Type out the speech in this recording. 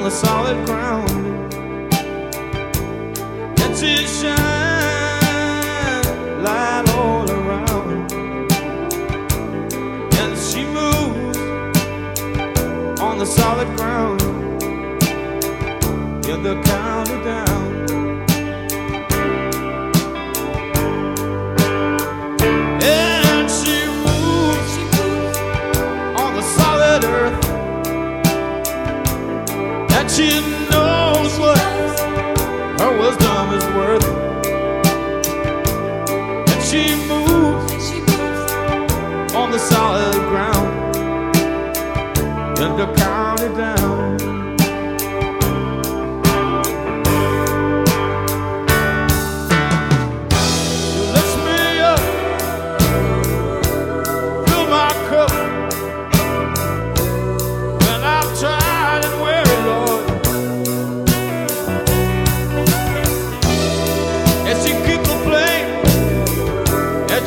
the solid ground, and she shines light all around, and she moves on the solid ground in the county down. And she moves on the solid earth, and she knows what her wisdom is worth, and she